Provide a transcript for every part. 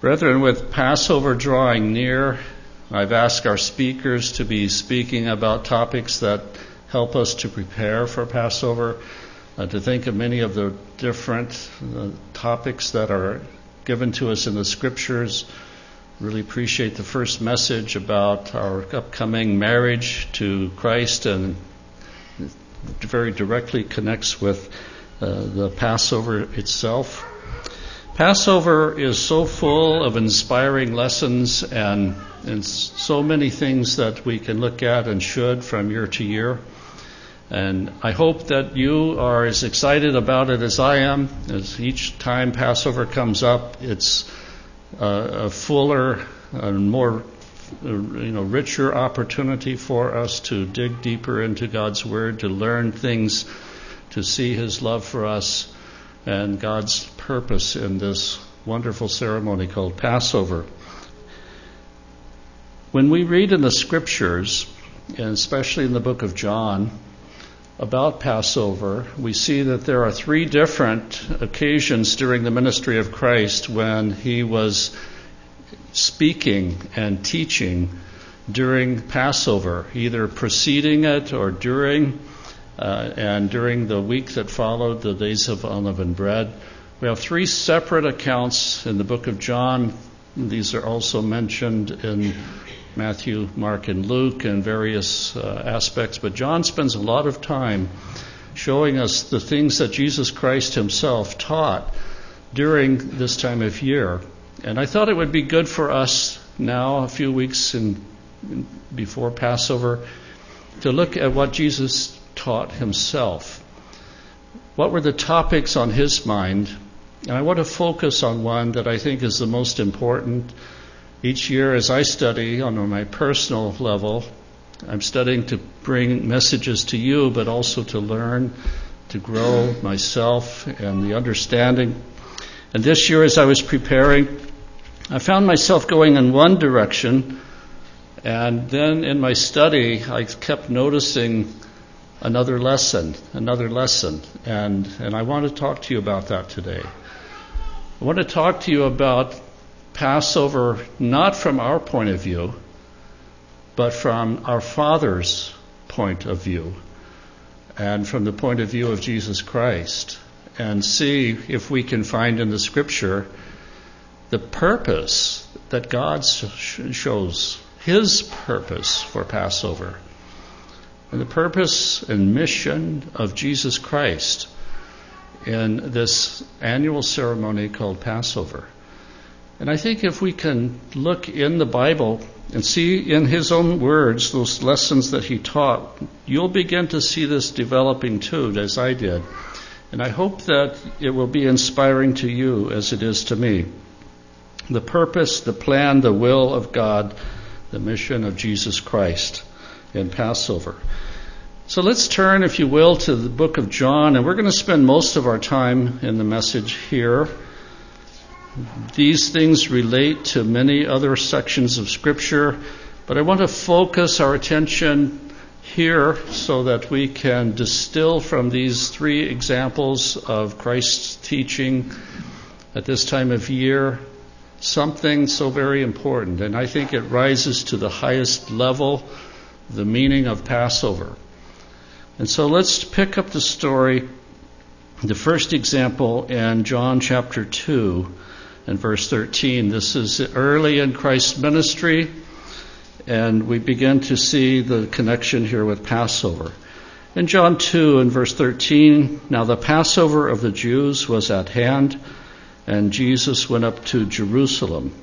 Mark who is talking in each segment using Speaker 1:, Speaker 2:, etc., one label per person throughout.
Speaker 1: Brethren, with Passover drawing near, I've asked our speakers to be speaking about topics that help us to prepare for Passover, to think of many of the different topics that are given to us in the Scriptures. Really appreciate the first message about our upcoming marriage to Christ, and very directly connects with the Passover itself. Passover is so full of inspiring lessons and so many things that we can look at and should from year to year. And I hope that you are as excited about it as I am. As each time Passover comes up, it's a fuller and more richer opportunity for us to dig deeper into God's Word, to learn things, to see His love for us and God's purpose in this wonderful ceremony called Passover. When we read in the Scriptures, and especially in the book of John, about Passover, we see that there are three different occasions during the ministry of Christ when He was speaking and teaching during Passover, either preceding it or during, and during the week that followed, the days of unleavened bread. We have three separate accounts in the book of John. These are also mentioned in Matthew, Mark, and Luke in various aspects. But John spends a lot of time showing us the things that Jesus Christ Himself taught during this time of year. And I thought it would be good for us now, a few weeks before Passover, to look at what Jesus taught Himself. What were the topics on His mind? And I want to focus on one that I think is the most important. Each year as I study on my personal level, I'm studying to bring messages to you, but also to learn, to grow myself and the understanding. And this year as I was preparing, I found myself going in one direction, and then in my study I kept noticing another lesson, and I want to talk to you about that today. I want to talk to you about Passover not from our point of view, but from our Father's point of view, and from the point of view of Jesus Christ, and see if we can find in the Scripture the purpose that God shows, His purpose for Passover, and the purpose and mission of Jesus Christ in this annual ceremony called Passover. And I think if we can look in the Bible and see in His own words those lessons that He taught, you'll begin to see this developing too, as I did. And I hope that it will be inspiring to you as it is to me. The purpose, the plan, the will of God, the mission of Jesus Christ in Passover. So let's turn, if you will, to the book of John, and we're going to spend most of our time in the message here. These things relate to many other sections of Scripture, but I want to focus our attention here so that we can distill from these three examples of Christ's teaching at this time of year something so very important. And I think it rises to the highest level, the meaning of Passover. And so let's pick up the story, the first example in John chapter 2 and verse 13. This is early in Christ's ministry, and we begin to see the connection here with Passover. In John 2 and verse 13, now the Passover of the Jews was at hand, and Jesus went up to Jerusalem.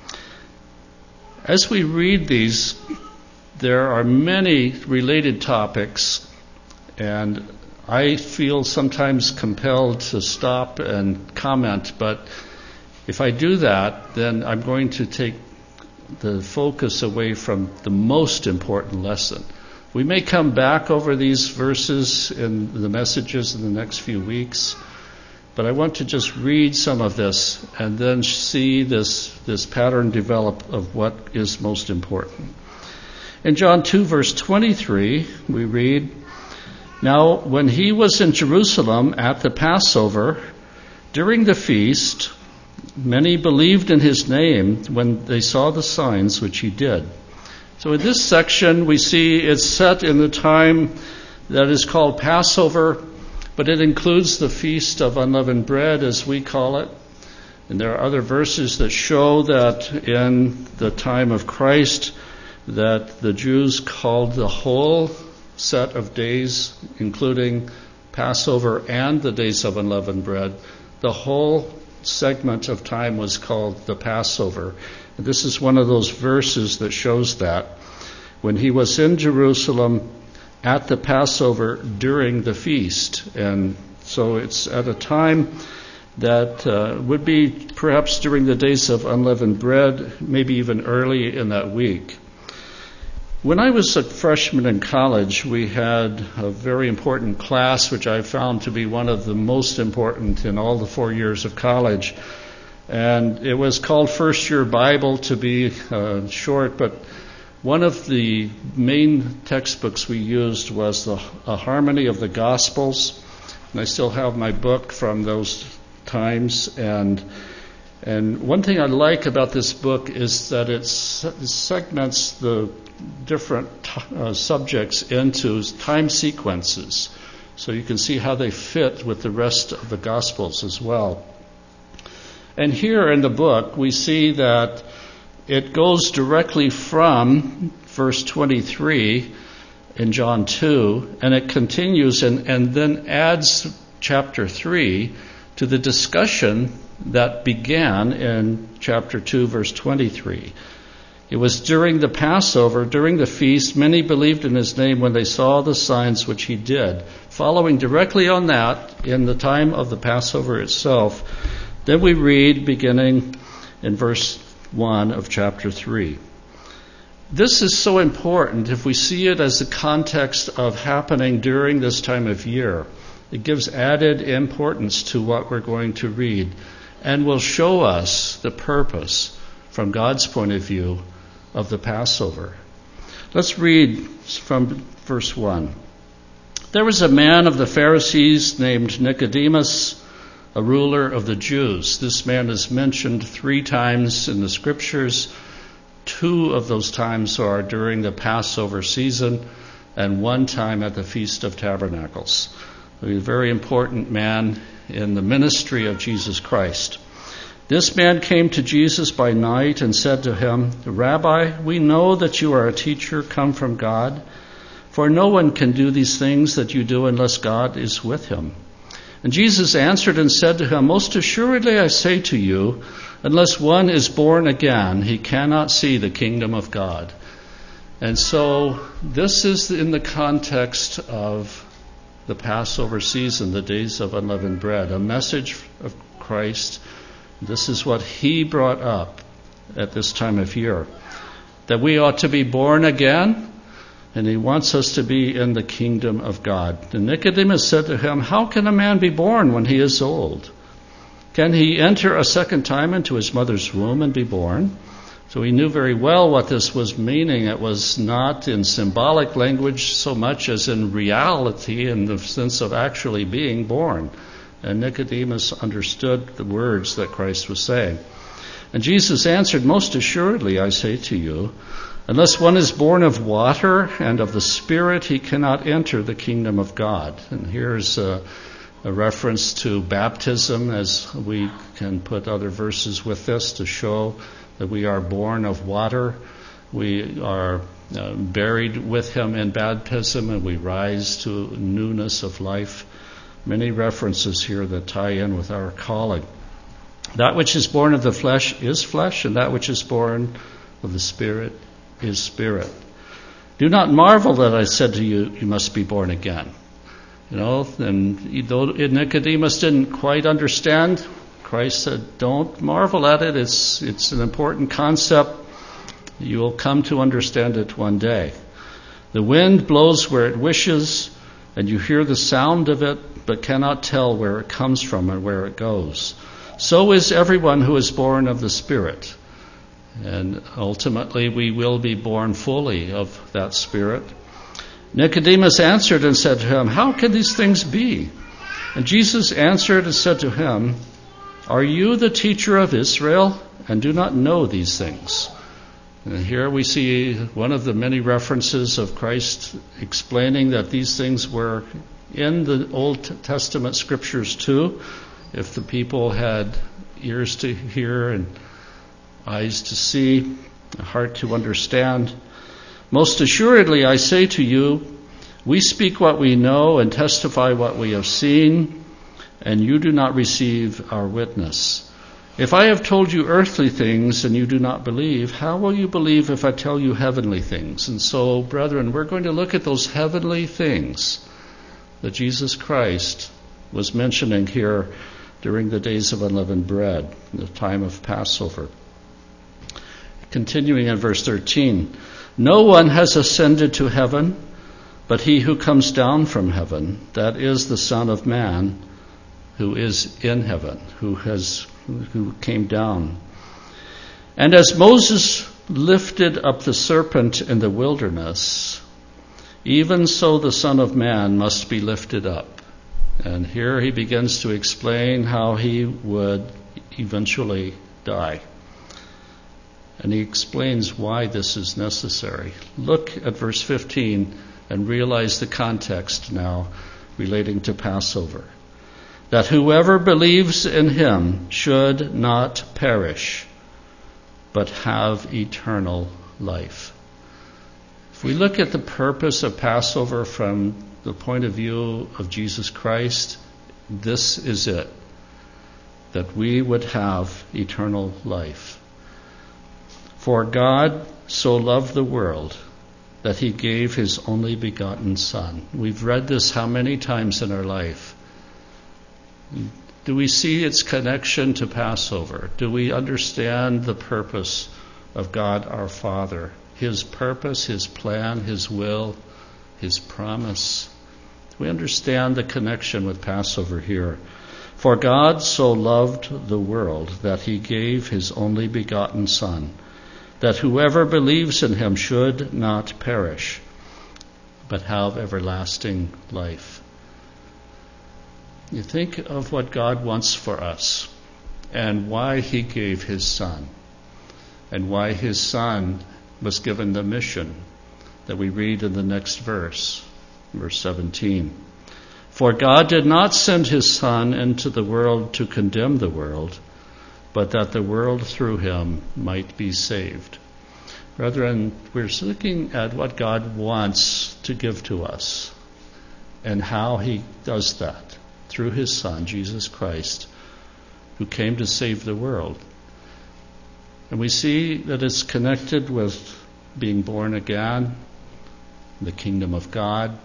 Speaker 1: As we read these, there are many related topics, and I feel sometimes compelled to stop and comment, but if I do that, then I'm going to take the focus away from the most important lesson. We may come back over these verses in the messages in the next few weeks, but I want to just read some of this and then see this pattern develop of what is most important. In John 2, verse 23, we read, now when He was in Jerusalem at the Passover, during the feast, Many believed in his name when they saw the signs which he did. So in this section, we see it's set in the time that is called Passover, but it includes the Feast of Unleavened Bread, as we call it. And there are other verses that show that in the time of Christ, that the Jews called the whole set of days, including Passover and the days of unleavened bread, the whole segment of time was called the Passover. And this is one of those verses that shows that. When he was in Jerusalem at the Passover during the feast. And so it's at a time that would be perhaps during the days of unleavened bread, maybe even early in that week. When I was a freshman in college, we had a very important class, which I found to be one of the most important in all the 4 years of college. And it was called First Year Bible, to be short, but one of the main textbooks we used was A Harmony of the Gospels. And I still have my book from those times. And one thing I like about this book is that it segments the different subjects into time sequences, so you can see how they fit with the rest of the Gospels as well. And here in the book, we see that it goes directly from verse 23 in John 2, and it continues and then adds chapter 3 to the discussion that began in chapter 2, verse 23. It was during the Passover, during the feast, many believed in his name when they saw the signs which he did. Following directly on that, in the time of the Passover itself, then we read beginning in verse 1 of chapter 3. This is so important if we see it as the context of happening during this time of year. It gives added importance to what we're going to read and will show us the purpose from God's point of view of the Passover. Let's read from verse 1. There was a man of the Pharisees named Nicodemus, a ruler of the Jews. This man is mentioned 3 times in the Scriptures. 2 of those times are during the Passover season, and 1 time at the Feast of Tabernacles. A very important man in the ministry of Jesus Christ. This man came to Jesus by night and said to him, Rabbi, we know that you are a teacher come from God, for no one can do these things that you do unless God is with him. And Jesus answered and said to him, Most assuredly I say to you, unless one is born again, he cannot see the kingdom of God. And so this is in the context of the Passover season, the days of unleavened bread, a message of Christ. This is what he brought up at this time of year, that we ought to be born again, and he wants us to be in the kingdom of God. And Nicodemus said to him, How can a man be born when he is old? Can he enter a second time into his mother's womb and be born? So he knew very well what this was meaning. It was not in symbolic language so much as in reality, in the sense of actually being born. And Nicodemus understood the words that Christ was saying. And Jesus answered, Most assuredly, I say to you, unless one is born of water and of the Spirit, he cannot enter the kingdom of God. And here's a reference to baptism, as we can put other verses with this to show that we are born of water. We are buried with him in baptism, and we rise to newness of life. Many references here that tie in with our calling. That which is born of the flesh is flesh, and that which is born of the Spirit is spirit. Do not marvel that I said to you, you must be born again. And though Nicodemus didn't quite understand, Christ said, don't marvel at it. It's an important concept. You will come to understand it one day. The wind blows where it wishes, and you hear the sound of it, but cannot tell where it comes from and where it goes. So is everyone who is born of the Spirit. And ultimately we will be born fully of that Spirit. Nicodemus answered and said to him, How can these things be? And Jesus answered and said to him, Are you the teacher of Israel and do not know these things? And here we see one of the many references of Christ explaining that these things were in the Old Testament scriptures too. If the people had ears to hear and eyes to see, a heart to understand. Most assuredly, I say to you, we speak what we know and testify what we have seen, and you do not receive our witness. If I have told you earthly things and you do not believe, how will you believe if I tell you heavenly things? And so, brethren, we're going to look at those heavenly things that Jesus Christ was mentioning here during the days of unleavened bread, the time of Passover. Continuing in verse 13, no one has ascended to heaven, but he who comes down from heaven, that is the Son of Man, who is in heaven, who came down. And as Moses lifted up the serpent in the wilderness, even so the Son of Man must be lifted up. And here he begins to explain how he would eventually die. And he explains why this is necessary. Look at verse 15 and realize the context now relating to Passover. That whoever believes in him should not perish, but have eternal life. If we look at the purpose of Passover from the point of view of Jesus Christ, this is it, that we would have eternal life. For God so loved the world that he gave his only begotten Son. We've read this how many times in our life? Do we see its connection to Passover? Do we understand the purpose of God our Father? His purpose, his plan, his will, his promise. Do we understand the connection with Passover here? For God so loved the world that he gave his only begotten Son, that whoever believes in him should not perish, but have everlasting life. You think of what God wants for us and why he gave his Son and why his Son was given the mission that we read in the next verse, verse 17. For God did not send his Son into the world to condemn the world, but that the world through him might be saved. Brethren, we're looking at what God wants to give to us and how he does that through his Son, Jesus Christ, who came to save the world. And we see that it's connected with being born again, the kingdom of God,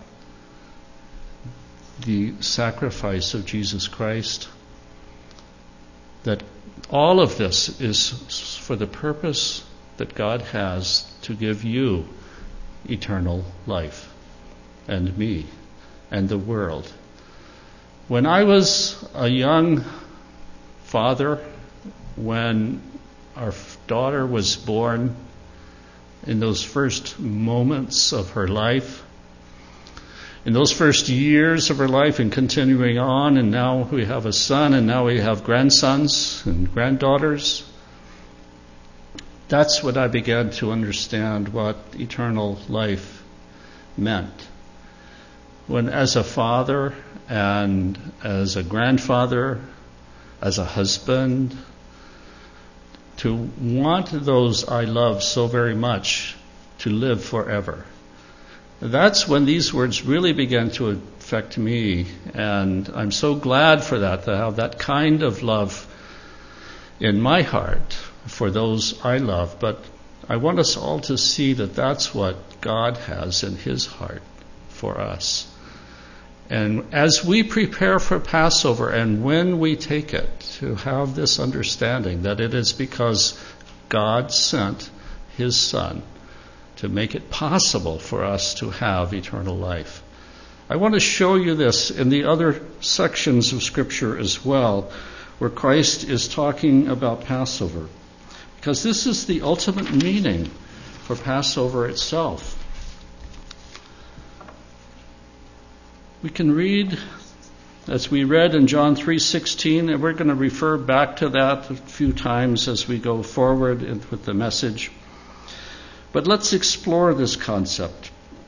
Speaker 1: the sacrifice of Jesus Christ, that all of this is for the purpose that God has to give you eternal life, and me, and the world. When I was a young father, when our daughter was born, in those first moments of her life, in those first years of her life and continuing on, and now we have a son and now we have grandsons and granddaughters, that's when I began to understand what eternal life meant. When as a father and as a grandfather, as a husband, to want those I love so very much to live forever. That's when these words really began to affect me, and I'm so glad for that, to have that kind of love in my heart for those I love. But I want us all to see that that's what God has in his heart for us. And as we prepare for Passover and when we take it, to have this understanding that it is because God sent his Son to make it possible for us to have eternal life. I want to show you this in the other sections of Scripture as well, where Christ is talking about Passover, because this is the ultimate meaning for Passover itself. We can read as we read in John 3:16, and we're going to refer back to that a few times as we go forward with the message. But let's explore this concept.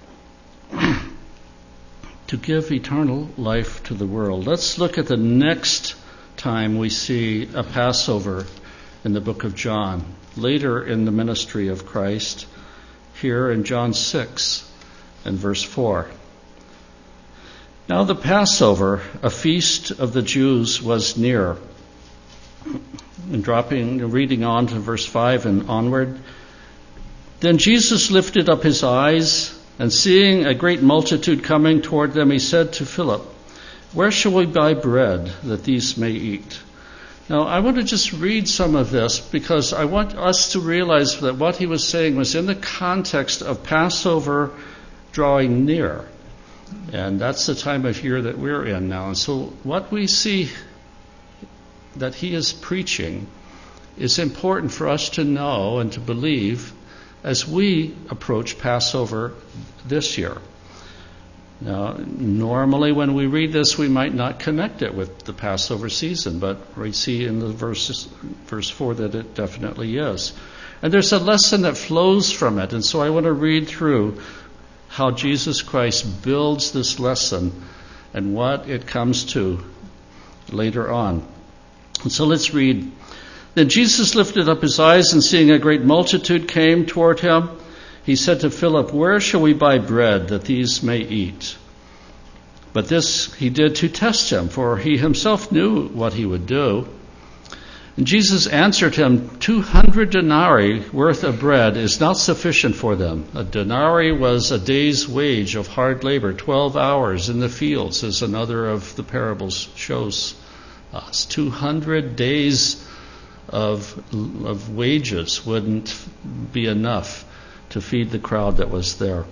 Speaker 1: To give eternal life to the world. Let's look at the next time we see a Passover in the book of John, later in the ministry of Christ, here in John 6 and verse 4. Now the Passover, a feast of the Jews, was near. And reading on to verse 5 and onward. Then Jesus lifted up his eyes, and seeing a great multitude coming toward them, he said to Philip, "Where shall we buy bread that these may eat?" Now, I want to just read some of this because I want us to realize that what he was saying was in the context of Passover drawing near. And that's the time of year that we're in now. And so what we see that he is preaching is important for us to know and to believe as we approach Passover this year. Now, normally when we read this, we might not connect it with the Passover season, but we see in the verse 4 that it definitely is. And there's a lesson that flows from it, and so I want to read through how Jesus Christ builds this lesson and what it comes to later on. And so let's read. Then Jesus lifted up his eyes, and seeing a great multitude came toward him, he said to Philip, "Where shall we buy bread that these may eat?" But this he did to test him, for he himself knew what he would do. And Jesus answered him, 200 denarii worth of bread is not sufficient for them. A denarii was a day's wage of hard labor, 12 hours in the fields, as another of the parables shows us. 200 days of wages wouldn't be enough to feed the crowd that was there.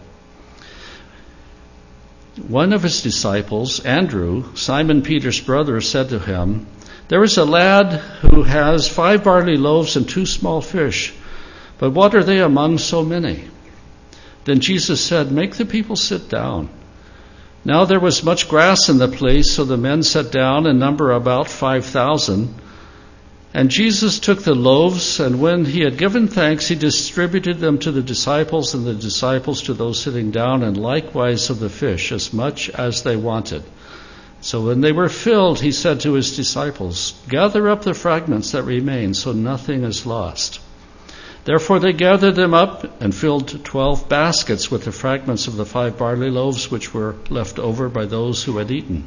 Speaker 1: One of his disciples, Andrew, Simon Peter's brother, said to him, "There is a lad who has 5 barley loaves and 2 small fish, but what are they among so many?" Then Jesus said, "Make the people sit down." Now there was much grass in the place, so the men sat down in number about 5,000. And Jesus took the loaves, and when he had given thanks, he distributed them to the disciples, and the disciples to those sitting down, and likewise of the fish, as much as they wanted. So when they were filled, he said to his disciples, "Gather up the fragments that remain, so nothing is lost." Therefore they gathered them up and filled 12 baskets with the fragments of the 5 barley loaves which were left over by those who had eaten.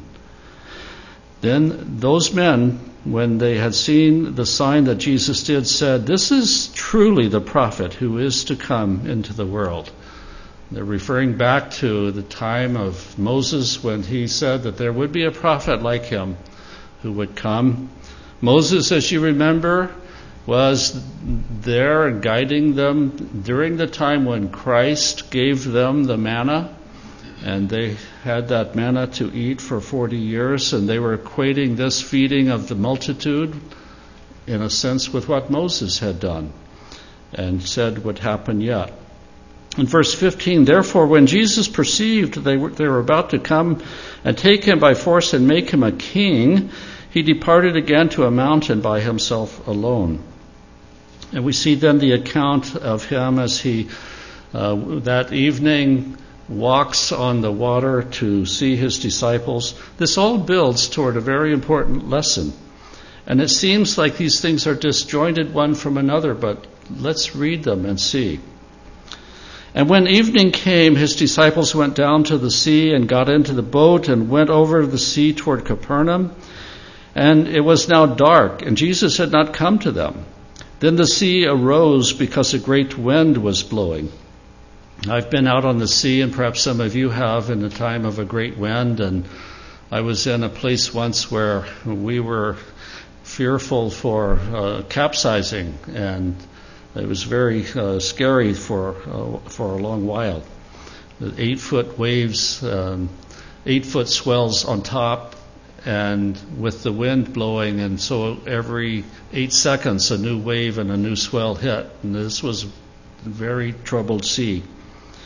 Speaker 1: Then those men, when they had seen the sign that Jesus did, said, "This is truly the prophet who is to come into the world." They're referring back to the time of Moses when he said that there would be a prophet like him who would come. Moses, as you remember, was there and guiding them during the time when Christ gave them the manna. And they had that manna to eat for 40 years, and they were equating this feeding of the multitude, in a sense, with what Moses had done and said would happen yet. In verse 15, therefore, when Jesus perceived they were about to come and take him by force and make him a king, he departed again to a mountain by himself alone. And we see then the account of him as he, that evening, walks on the water to see his disciples. This all builds toward a very important lesson. And it seems like these things are disjointed one from another, but let's read them and see. And when evening came, his disciples went down to the sea and got into the boat and went over the sea toward Capernaum. And it was now dark, and Jesus had not come to them. Then the sea arose because a great wind was blowing. I've been out on the sea, and perhaps some of you have, in the time of a great wind, and I was in a place once where we were fearful for capsizing, and it was very scary for a long while. The 8-foot waves, 8-foot swells on top, and with the wind blowing, and so every 8 seconds a new wave and a new swell hit, and this was a very troubled sea.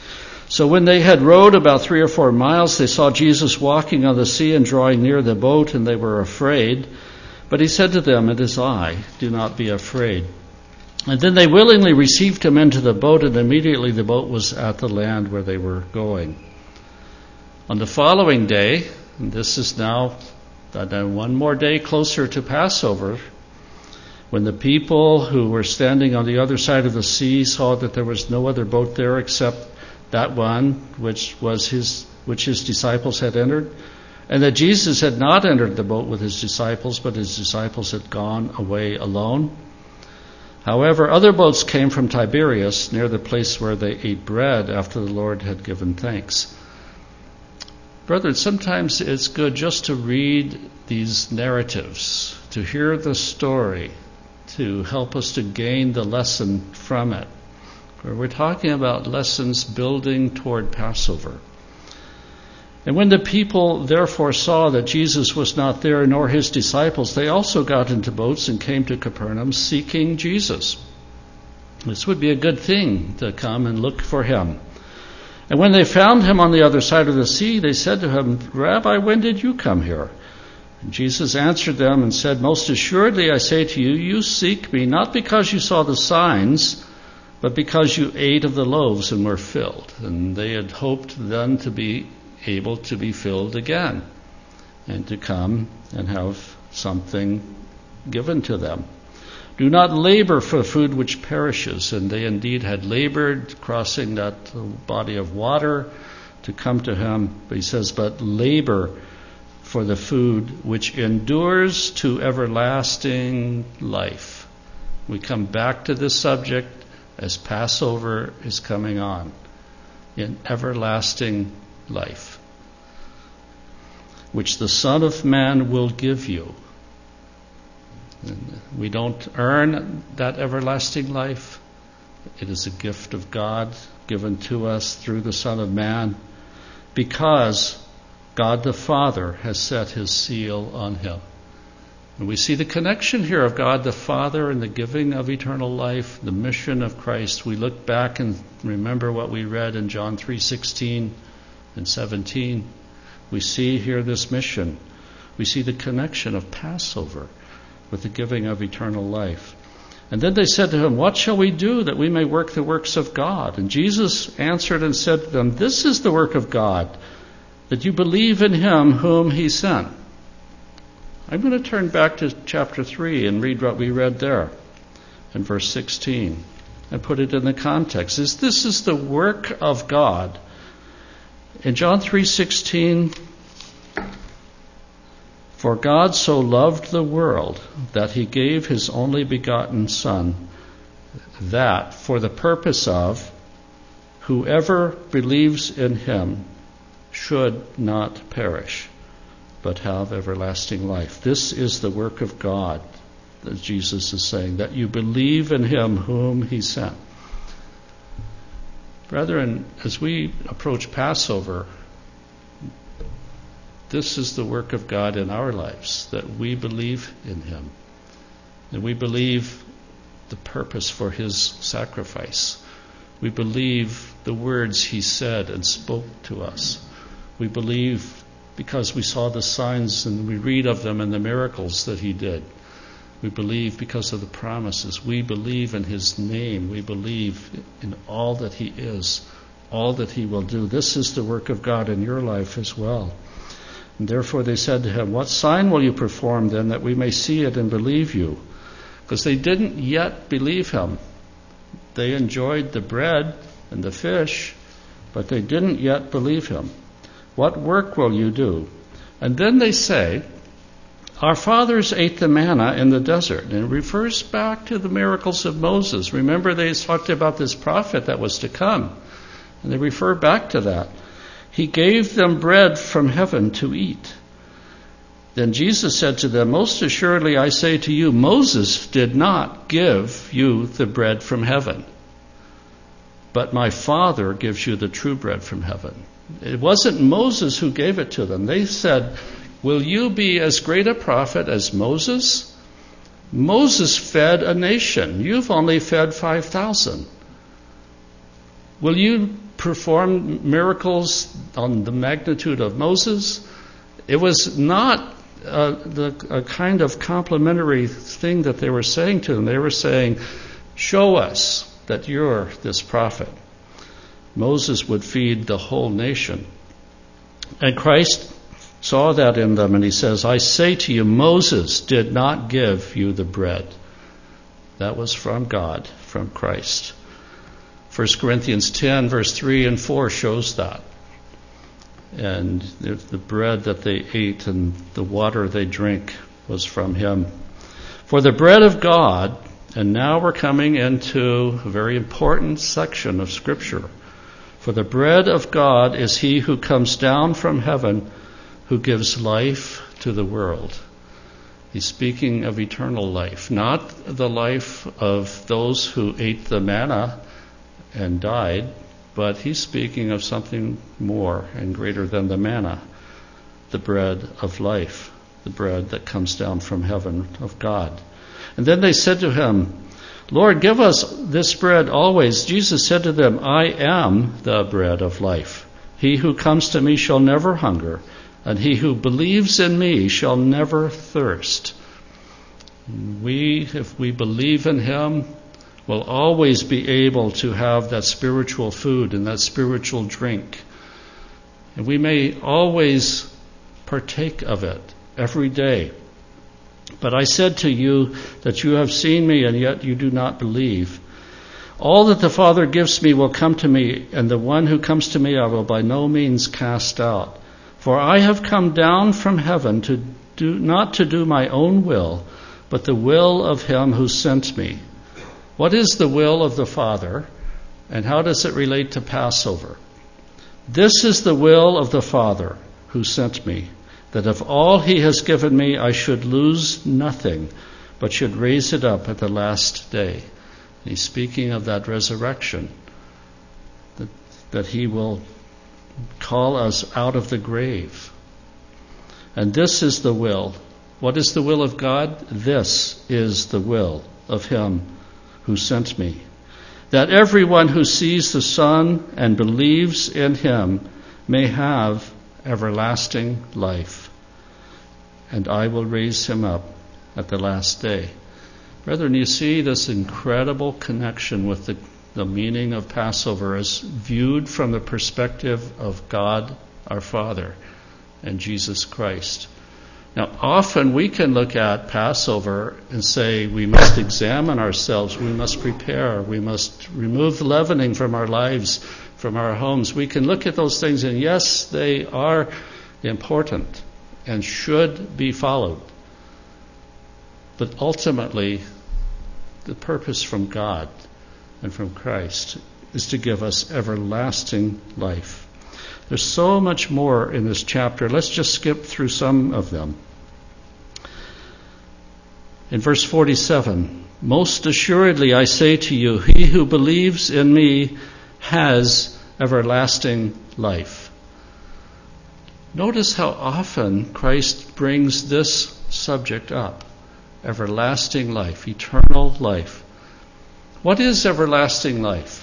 Speaker 1: So when they had rowed about 3 or 4 miles, they saw Jesus walking on the sea and drawing near the boat, and they were afraid. But he said to them, "It is I, do not be afraid." And then they willingly received him into the boat, and immediately the boat was at the land where they were going. On the following day, and this is now one more day closer to Passover, when the people who were standing on the other side of the sea saw that there was no other boat there except that one which his disciples had entered, and that Jesus had not entered the boat with his disciples, but his disciples had gone away alone. However, other boats came from Tiberias, near the place where they ate bread after the Lord had given thanks. Brethren, sometimes it's good just to read these narratives, to hear the story, to help us to gain the lesson from it. Where we're talking about lessons building toward Passover. And when the people therefore saw that Jesus was not there, nor his disciples, they also got into boats and came to Capernaum seeking Jesus. This would be a good thing, to come and look for him. And when they found him on the other side of the sea, they said to him, "Rabbi, when did you come here?" And Jesus answered them and said, "Most assuredly I say to you, you seek me not because you saw the signs, but because you ate of the loaves and were filled." And they had hoped then to be able to be filled again and to come and have something given to them. "Do not labor for food which perishes." And they indeed had labored, crossing that body of water to come to him. But he says, "But labor for the food which endures to everlasting life." We come back to this subject as Passover is coming on, in everlasting life, which the Son of Man will give you. And we don't earn that everlasting life. It is a gift of God given to us through the Son of Man, because God the Father has set his seal on him. And we see the connection here of God the Father and the giving of eternal life, the mission of Christ. We look back and remember what we read in John 3:16 and 17. We see here this mission. We see the connection of Passover with the giving of eternal life. And then they said to him, "What shall we do that we may work the works of God?" And Jesus answered and said to them, "This is the work of God, that you believe in him whom he sent." I'm going to turn back to chapter 3 and read what we read there in verse 16 and put it in the context. This is the work of God. In John 3:16, "For God so loved the world that he gave his only begotten Son, that for the purpose of whoever believes in him should not perish, but have everlasting life." This is the work of God, that Jesus is saying, that you believe in him whom he sent. Brethren, as we approach Passover, this is the work of God in our lives, that we believe in him, that we believe the purpose for his sacrifice. We believe the words he said and spoke to us. We believe because we saw the signs and we read of them and the miracles that he did. We believe because of the promises. We believe in his name. We believe in all that he is, all that he will do. This is the work of God in your life as well. And therefore they said to him, "What sign will you perform then, that we may see it and believe you?" Because they didn't yet believe him. They enjoyed the bread and the fish, but they didn't yet believe him. "What work will you do?" And then they say, "Our fathers ate the manna in the desert." And it refers back to the miracles of Moses. Remember, they talked about this prophet that was to come. And they refer back to that. "He gave them bread from heaven to eat." Then Jesus said to them, "Most assuredly I say to you, Moses did not give you the bread from heaven, but my Father gives you the true bread from heaven." It wasn't Moses who gave it to them. They said, "Will you be as great a prophet as Moses? Moses fed a nation. You've only fed 5,000. Will you perform miracles on the magnitude of Moses? It was not a kind of complimentary thing that they were saying to him. They were saying, show us that you're this prophet. Moses would feed the whole nation. And Christ saw that in them, and he says, I say to you, Moses did not give you the bread. That was from God, from Christ. 1 Corinthians 10, verse 3 and 4 shows that. And the bread that they ate and the water they drink was from him. For the bread of God, and now we're coming into a very important section of Scripture. For the bread of God is he who comes down from heaven, who gives life to the world. He's speaking of eternal life, not the life of those who ate the manna and died, but he's speaking of something more and greater than the manna, the bread of life, the bread that comes down from heaven of God. And then they said to him, Lord, give us this bread always. Jesus said to them, I am the bread of life. He who comes to me shall never hunger, and he who believes in me shall never thirst. If we believe in him, we'll always be able to have that spiritual food and that spiritual drink. And we may always partake of it every day. But I said to you that you have seen me, and yet you do not believe. All that the Father gives me will come to me, and the one who comes to me I will by no means cast out. For I have come down from heaven not to do my own will, but the will of him who sent me. What is the will of the Father, and how does it relate to Passover? This is the will of the Father who sent me, that of all he has given me I should lose nothing, but should raise it up at the last day. He's speaking of that resurrection, that he will call us out of the grave. And this is the will. What is the will of God? This is the will of him who sent me, that everyone who sees the Son and believes in him may have everlasting life, and I will raise him up at the last day. Brethren, you see this incredible connection with the meaning of Passover as viewed from the perspective of God our Father and Jesus Christ. Now, often we can look at Passover and say we must examine ourselves, we must prepare, we must remove the leavening from our lives, from our homes. We can look at those things, and yes, they are important and should be followed. But ultimately, the purpose from God and from Christ is to give us everlasting life. There's so much more in this chapter. Let's just skip through some of them. In verse 47, most assuredly I say to you, he who believes in me has everlasting life. Notice how often Christ brings this subject up. Everlasting life, eternal life. What is everlasting life?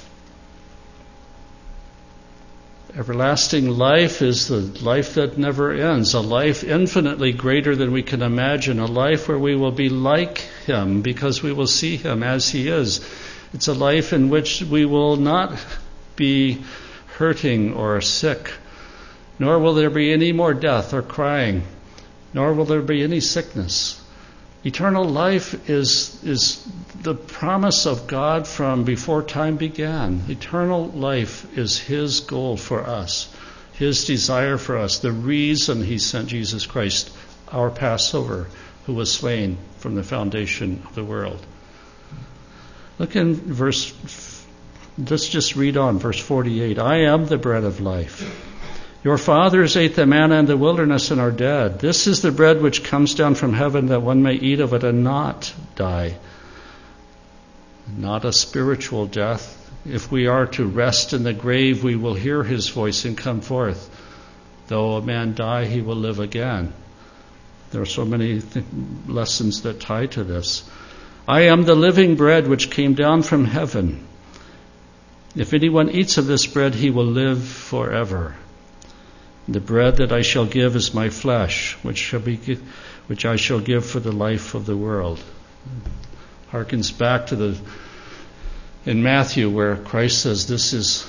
Speaker 1: Everlasting life is the life that never ends, a life infinitely greater than we can imagine, a life where we will be like him because we will see him as he is. It's a life in which we will not be hurting or sick, nor will there be any more death or crying, nor will there be any sickness. Eternal life is the promise of God from before time began. Eternal life is his goal for us, his desire for us, the reason he sent Jesus Christ, our Passover, who was slain from the foundation of the world. Look in let's just read on, verse 48. I am the bread of life. Your fathers ate the manna in the wilderness and are dead. This is the bread which comes down from heaven, that one may eat of it and not die. Not a spiritual death. If we are to rest in the grave, we will hear his voice and come forth. Though a man die, he will live again. There are so many lessons that tie to this. I am the living bread which came down from heaven. If anyone eats of this bread, he will live forever. The bread that I shall give is my flesh, which I shall give for the life of the world. Harkens back to in Matthew where Christ says, this is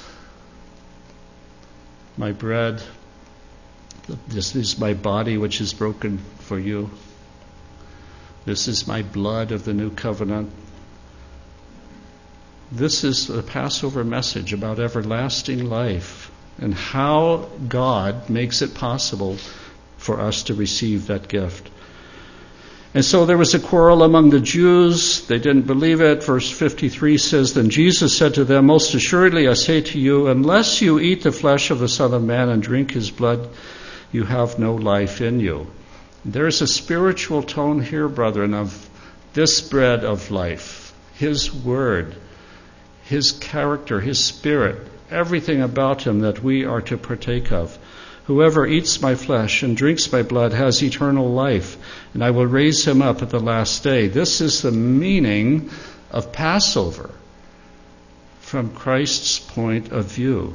Speaker 1: my bread, this is my body which is broken for you. This is my blood of the new covenant. This is a Passover message about everlasting life and how God makes it possible for us to receive that gift. And so there was a quarrel among the Jews. They didn't believe it. Verse 53 says, Then Jesus said to them, Most assuredly I say to you, unless you eat the flesh of the Son of Man and drink his blood, you have no life in you. There's a spiritual tone here, brethren, of this bread of life, his word, his character, his spirit, everything about him that we are to partake of. Whoever eats my flesh and drinks my blood has eternal life, and I will raise him up at the last day. This is the meaning of Passover from Christ's point of view.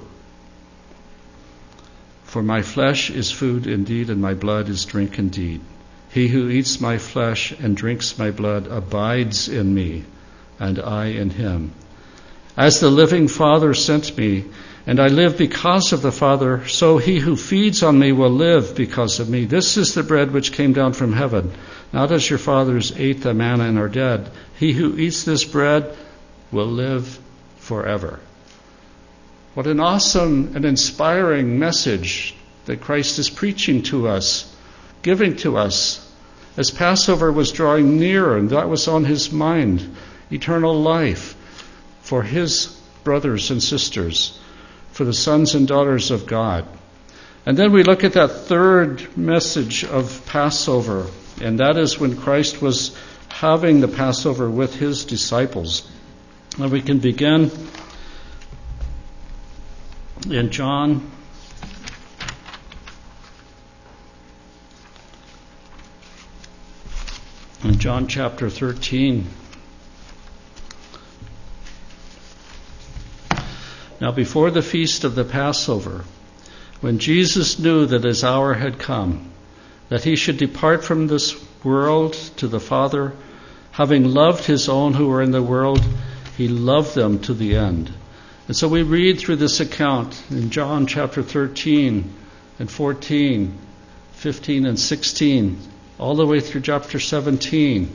Speaker 1: For my flesh is food indeed, and my blood is drink indeed. He who eats my flesh and drinks my blood abides in me, and I in him. As the living Father sent me, and I live because of the Father, so he who feeds on me will live because of me. This is the bread which came down from heaven, not as your fathers ate the manna and are dead. He who eats this bread will live forever. What an awesome and inspiring message that Christ is preaching to us, giving to us, as Passover was drawing near, and that was on his mind, eternal life for his brothers and sisters, for the sons and daughters of God. And then we look at that third message of Passover, and that is when Christ was having the Passover with his disciples. And we can begin in John chapter 13. Now before the feast of the Passover, when Jesus knew that his hour had come, that he should depart from this world to the Father, having loved his own who were in the world, he loved them to the end. And so we read through this account in John chapter 13 and 14, 15 and 16, all the way through chapter 17.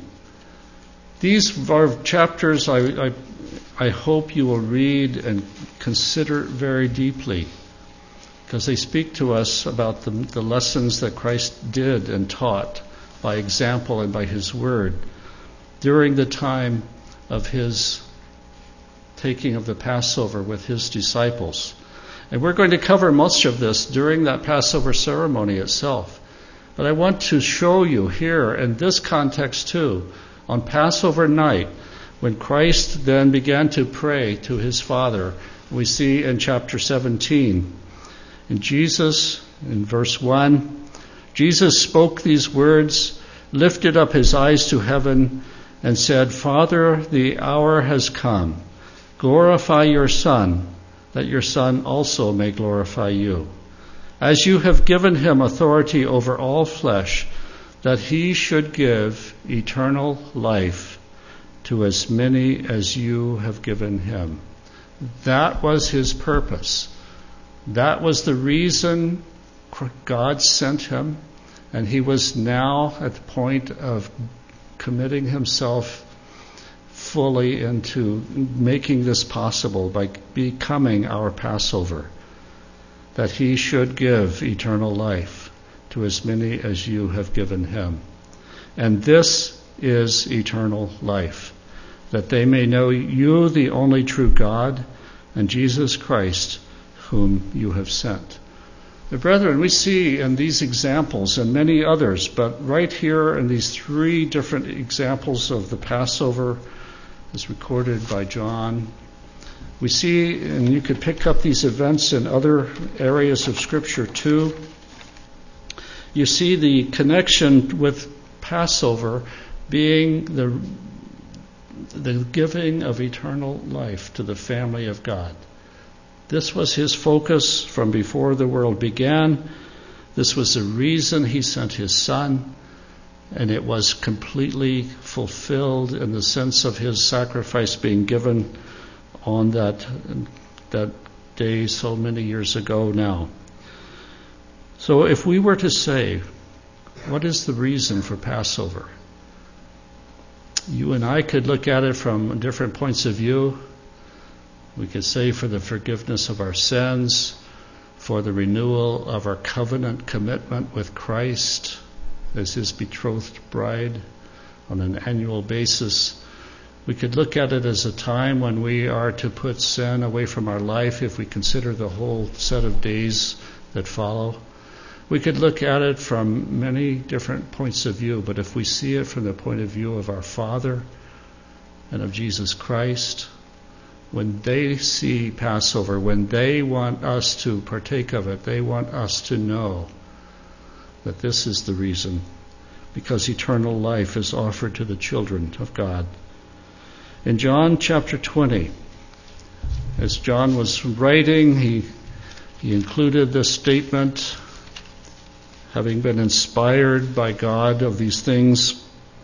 Speaker 1: These are chapters I hope you will read and consider very deeply, because they speak to us about the lessons that Christ did and taught by example and by his word during the time of his taking of the Passover with his disciples. And we're going to cover much of this during that Passover ceremony itself. But I want to show you here in this context too, on Passover night, when Christ then began to pray to his Father, we see in chapter 17. And Jesus, in verse 1, Jesus spoke these words, lifted up his eyes to heaven, and said, Father, the hour has come. Glorify your Son, that your Son also may glorify you. As you have given him authority over all flesh, that he should give eternal life to as many as you have given him. That was his purpose. That was the reason God sent him, and he was now at the point of committing himself fully into making this possible by becoming our Passover, that he should give eternal life to as many as you have given him. And this is eternal life, that they may know you, the only true God, and Jesus Christ, whom you have sent. The brethren, we see in these examples and many others, but right here in these three different examples of the Passover as recorded by John, we see, and you could pick up these events in other areas of Scripture too, you see the connection with Passover being the giving of eternal life to the family of God. This was his focus from before the world began. This was the reason he sent his Son, and it was completely fulfilled in the sense of his sacrifice being given on that day so many years ago now. So if we were to say, what is the reason for Passover? You and I could look at it from different points of view. We could say for the forgiveness of our sins, for the renewal of our covenant commitment with Christ as his betrothed bride on an annual basis. We could look at it as a time when we are to put sin away from our life if we consider the whole set of days that follow. We could look at it from many different points of view, but if we see it from the point of view of our Father and of Jesus Christ, when they see Passover, when they want us to partake of it, they want us to know that this is the reason, because eternal life is offered to the children of God. In John chapter 20, as John was writing, he included this statement, having been inspired by God of these things.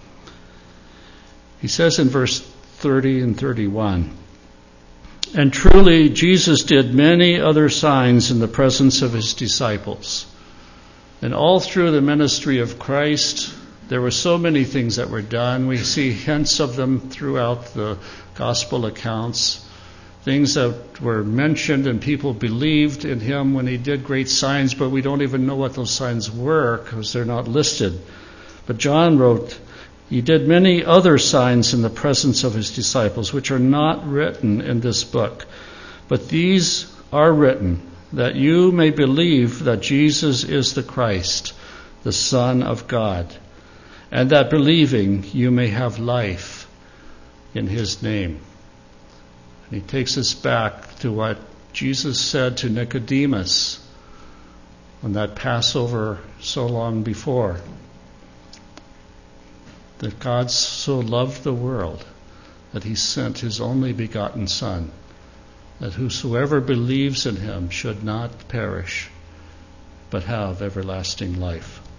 Speaker 1: He says in verse 30 and 31, "And truly Jesus did many other signs in the presence of his disciples." And all through the ministry of Christ, there were so many things that were done. We see hints of them throughout the gospel accounts. Things that were mentioned and people believed in him when he did great signs, but we don't even know what those signs were because they're not listed. But John wrote, "He did many other signs in the presence of his disciples, which are not written in this book. But these are written, that you may believe that Jesus is the Christ, the Son of God, and that believing you may have life in his name." And he takes us back to what Jesus said to Nicodemus on that Passover so long before. That God so loved the world that he sent his only begotten Son, that whosoever believes in him should not perish, but have everlasting life.